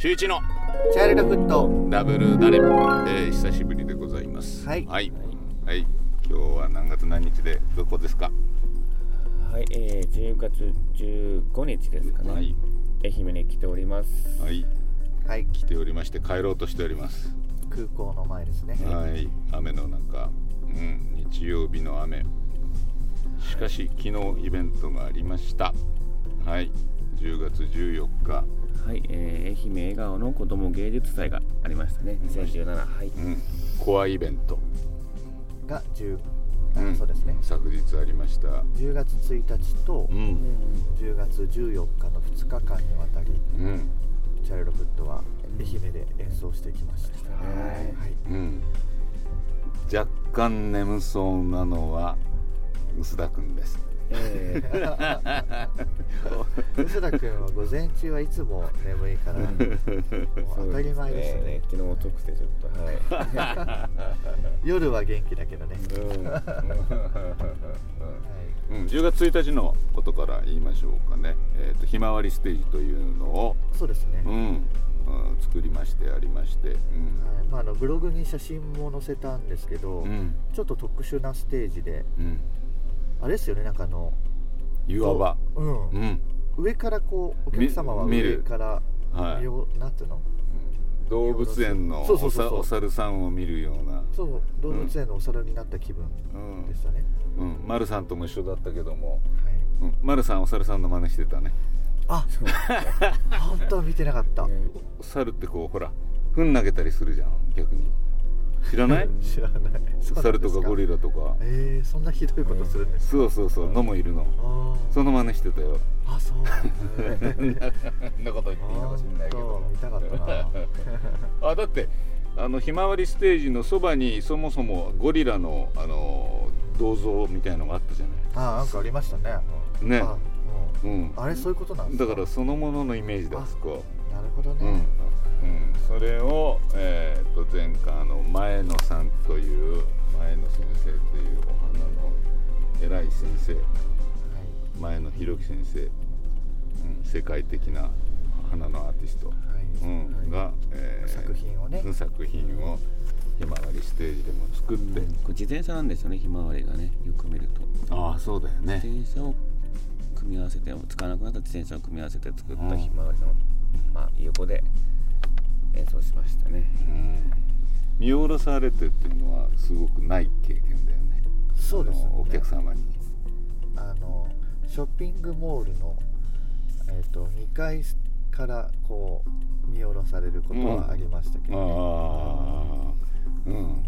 週一のチャイルドフットダブルダレ、久しぶりでございます。 はい、 はいはい、今日は何月何日でどこですか？ はい、10月15日ですかね、はい、愛媛に来ております。 はい、 はい、 来ておりまして帰ろうとしております。 空港の前ですね。 はい、雨の中、日曜日の雨。しかし昨日イベントがありました。はい、10月14日、 はい、愛媛笑顔の子ども芸術祭がありましたね。2017、はい、 コアイベントがそうですね、 昨日ありました。 10月1日と、10月14日の2日間にわたり、チャイルドフットは愛媛で演奏してきました。 若干眠そうなのは臼田くんです。 臼田君は午前中はいつも眠いから、もう当たり前ですね。 昨日遅くてちょっと、はい、 夜は元気だけどね。 10月1日のことから言いましょうかね。ひまわりステージというのをそうですね、 作りましてありまして、 ブログに写真も載せたんですけど、ちょっと特殊なステージで、あれですよね、なんか岩場、 上からこうお客様は上からなんていうの、 動物園のお猿さんを見るような、 そう動物園のお猿になった気分でしたね。 丸さんとも一緒だったけども、丸さんお猿さんの真似してたね。 あ、本当見てなかった。 猿ってこうほら糞投げたりするじゃん、逆に。知らない？ 知らない。 猿とかゴリラとか。 そんなひどいことするんですか？ そうのもいるの。その真似してたよ。 あ、そう。 そんなこと言っていいかもしれないけど。 見たかったな。 だってひまわりステージのそばにそもそもゴリラの銅像みたいのがあったじゃない。 なんかありましたね。 ね。 あれそういうことなんですか？ だからそのもののイメージだ、そこ。 なるほどね。 それを前回前野さんという前野先生というお花の偉い先生、前野弘樹先生、世界的な花のアーティストが作品をひまわりステージでも作って、 自転車なんですよね、ひまわりがね、よく見ると。 ああ、そうだよね。 自転車を組み合わせて、使わなくなった自転車を組み合わせて作ったひまわりの、横で演奏しましたね。 見下ろされてっていうのはすごくない経験だよね。 そうですね。 お客様にショッピングモールの2階からこう見下ろされることはありましたけどね。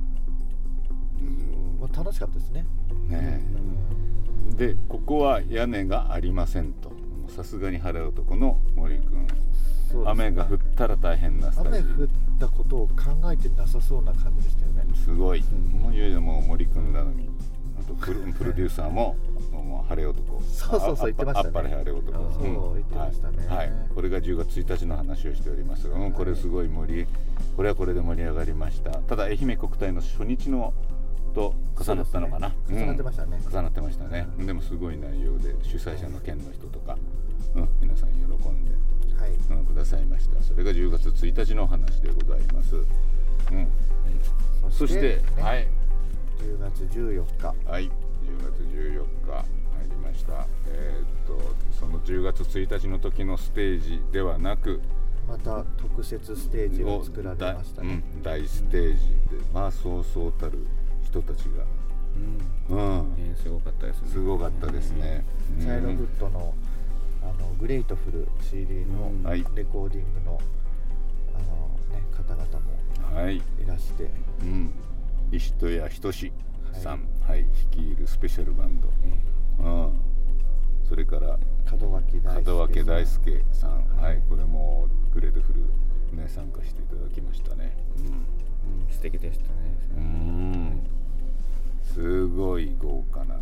楽しかったですね。 でここは屋根がありませんと、さすがに晴れ男の森くん、雨が降ったら大変なスタジオ。 雨降ったことを考えてなさそうな感じでしたよね。 すごい。もういよいよもう森くんなのに、あとプロデューサーももう晴れ男。 そう言ってましたね。 あっぱれ晴れ男。 そう言ってましたね。 はい。これが10月1日の話をしておりますが、これすごいこれはこれで盛り上がりました。ただ愛媛国体の初日のと重なったのかな。 重なってましたね。 重なってましたね。でもすごい内容で主催者の県の人とか、皆さん喜んでくださいました。それが10月1日の話でございます。そして10 月14日。 はい、10月14日入りました。その10月1日の時のステージではなく、 また特設ステージを作られましたね。 大ステージで、そうそうたる人たちが、 すごかったですね。 すごかったですね。 チャイルドフットのグレイトフル CD のレコーディングの方々もいらして、 石戸谷仁さん、率いるスペシャルバンド、それから門脇大輔さん、これもグレートフル参加していただきましたね。 素敵でしたね。 すごい豪華な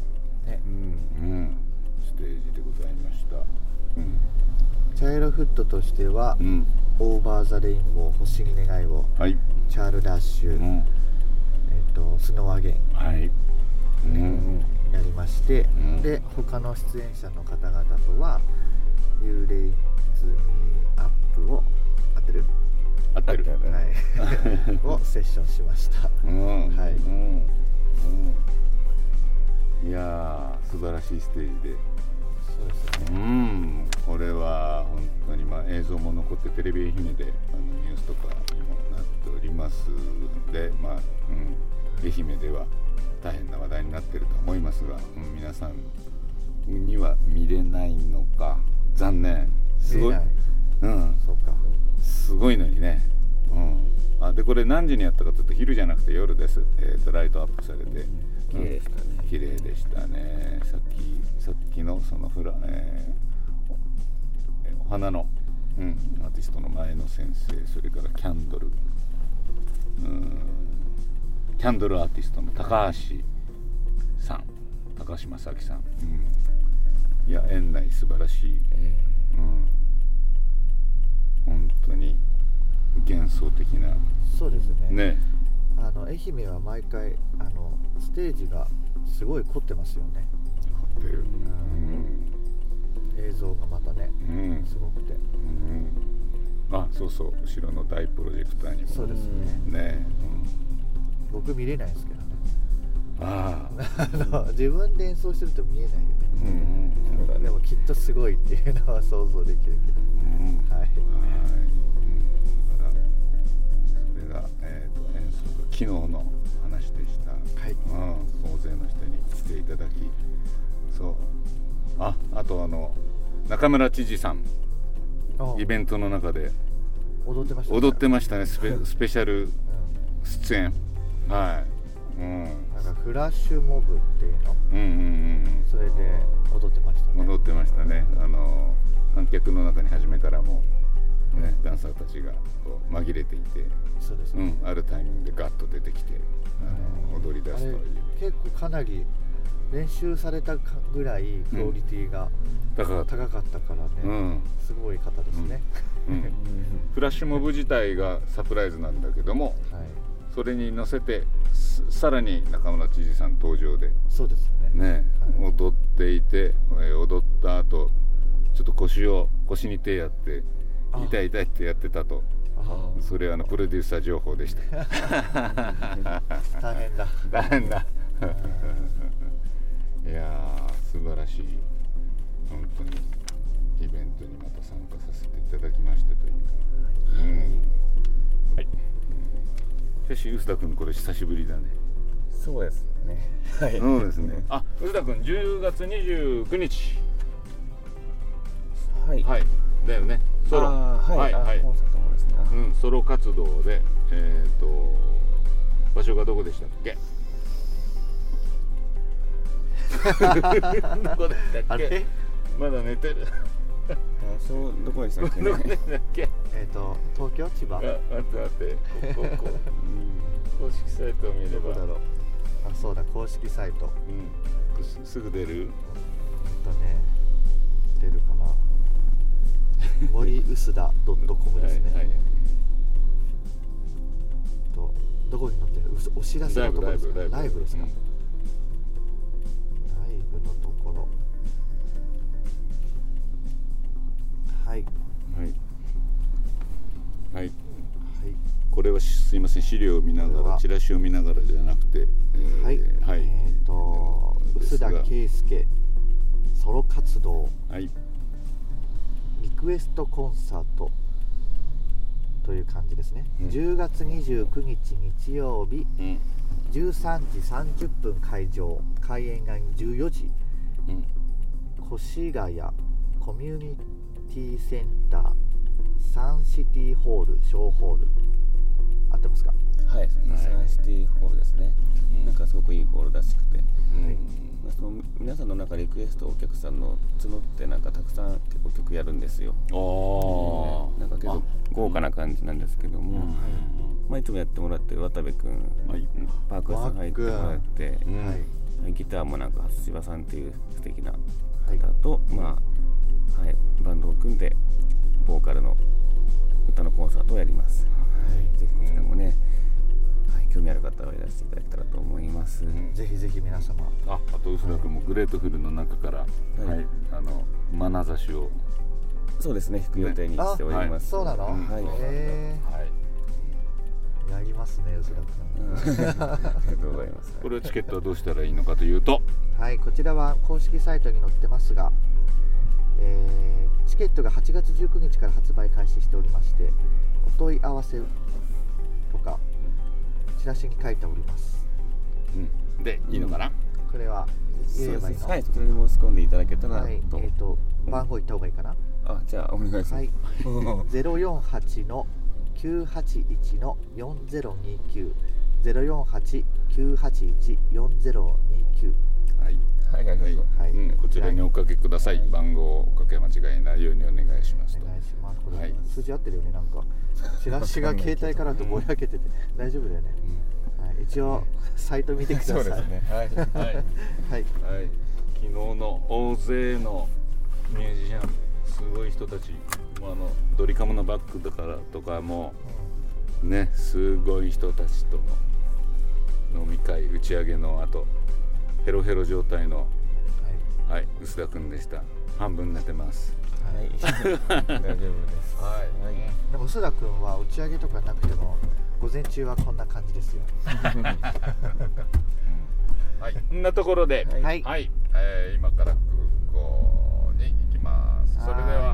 ステージでございました。 チャイルドフットとしては、オーバーザレインボー星に願いを、チャールダッシュ、スノーアゲイン、やりまして、で他の出演者の方々とは幽霊ズミアップをイル、 はい、をセッションしました。はい。 いやー素晴らしいステージで。 そうですね。 これは本当に映像も残ってテレビ愛媛でニュースとかにもなっておりますので、愛媛では大変な話題になっていると思いますが、皆さんには見れないのか残念。すごい。 そうか。 すごいのにね。でこれ何時にやったかというと昼じゃなくて夜です。ライトアップされて綺麗でしたね。 綺麗でしたね。さっきのそのお花の、アーティストの前野先生、それからキャンドルアーティストの高橋正明さん、いや園内素晴らしい、本当に幻想的な。 そうですね。 愛媛は毎回ステージがすごい凝ってますよね。 凝ってる。 映像がまたね、すごくて。 そうそう、後ろの大プロジェクターにも。 そうですね。僕見れないですけどね。自分で演奏してると見えないよね。でもきっとすごいっていうのは想像できるけど。はい。 だからそれが演奏が昨日の話でした。 はい。 大勢の人に来ていただき、そう。あと中村知事さんイベントの中で踊ってましたね。 スペシャル出演。はい。 なんかフラッシュモブっていうの。それで踊ってましたね。 踊ってましたね。観客の中に初めからもねダンサーたちがこう紛れていて、 そうですね。 あるタイミングでガッと出てきて踊り出すという。 結構かなり練習されたぐらいクオリティが高かったからね、すごい方ですね。 フラッシュモブ自体がサプライズなんだけども、それに乗せてさらに中村知事さん登場で、 そうですね。 踊っていて、踊った後ちょっと腰に手やって痛いってやってたと。それはプロデューサー情報でした。 大変だ。 いやー素晴らしい本当にイベントにまた参加させていただきましたという。はい。しかし臼田君これ久しぶりだね。 そうですね。 はい。そうですね。臼田君10月29日。 はい。 はい。だよね。ソロ。 はい。コンサートもですね。 ソロ活動で場所がどこでしたっけ？どこでしたっけ？まだ寝てる。 どこでしたっけ？ 東京、千葉。 待ってここ公式サイトを見れば。 どこだろう。そうだ、公式サイト。 すぐ出る？ 出るかな。森臼田.com ですね。どこに載ってる？お知らせのところですか？ライブですか？ライブのところ。はい。 これはすいません、資料を見ながら、チラシを見ながらじゃなくて、 臼田圭介ソロ活動、リクエストコンサートという感じですね。10月29日日曜日、13時30分会場、開演が14時、越谷コミュニティセンターサンシティホール小ホール、合ってますか？ はい、サンシティホールですね。なんかすごくいいホールらしくて、その皆さんの中でリクエストお客さんの募ってなんかたくさん結構曲やるんですよ。なんか結構豪華な感じなんですけども、いつもやってもらってる渡部君、パークス入ってもらって、ギターもなんか初芝さんっていう素敵な方と、バンドを組んでボーカルの歌のコンサートをやります。ぜひこちらもね、興味ある方はいらしていただけたらと思います。 ぜひぜひ皆様。 あと臼田君もグレートフルの中から眼差しをそうですね、弾く予定にしております。 そうなの？ ね、薄田君。 ありがとうございます。 これチケットはどうしたらいいのかというと、 はい、こちらは公式サイトに載ってますが、チケットが8月19日から発売開始しておりまして、お問い合わせとかチラシに書いております。 でいいのかな、 これは言えばいいの？ はい、それに申し込んでいただけたらと。はい、 番号言った方がいいかな？ あ、じゃあお願いします。はい、 048の981の4029 048-981-4029。 はい、はい、 はい、こちらにおかけください。番号をおかけ間違えないようにお願いします。 お願いします。これ、数字合ってるよね。なんかチラシが携帯からとぼやけてて大丈夫だよね。はい、一応サイト見てください。 そうですね。はい、はい、はい。 昨日の大勢のミュージシャン、すごい人たち、ドリカムのバックだからとかもね、すごい人たちとの飲み会、打ち上げの後、ヘロヘロ状態の、はい、薄田君でした。半分寝てます。 はい、大丈夫です。はい。 でも薄田君は打ち上げとかなくても午前中はこんな感じですよ。 はい、こんなところで、はい、今から空港に行きます。それでは。